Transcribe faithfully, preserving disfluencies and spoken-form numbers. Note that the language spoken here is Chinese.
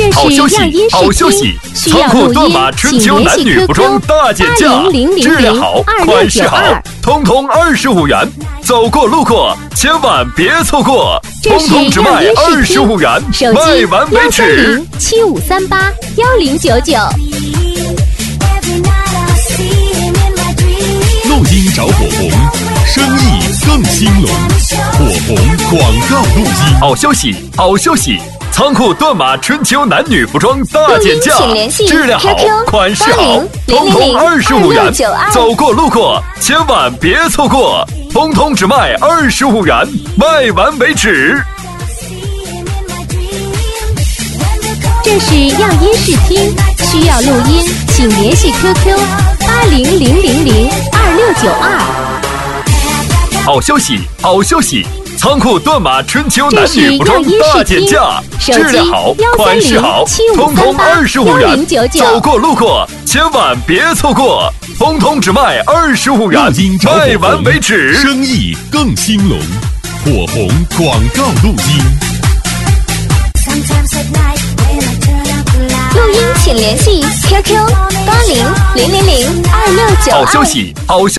好消息，好消息！仓库断码春秋男女服装大减价，质量好，款式好，通通二十五元。走过路过，千万别错过，通通只卖二十五元，卖完为止。 七五三八幺零九九。 录音找火红，生意更兴隆。火红广告录音。 好消息，好消息！仓库断码春秋男女服装大减价，质量好，款式好，通通二十五元。走过路过，千万别错过，通通只卖二十五元，卖完为止。 这是样音视听，需要录音，请联系 Q Q 八零零零零二六九二。 好消息，好消息！仓库断码春秋男女服装大减价，质量好，款式好，通通二十五元。走过路过，千万别错过，通通只卖二十五元，卖完为止。 生意更兴隆。火红广告录音。 录音请联系 Q Q 八零零零零二六九二。 好消息，好消息！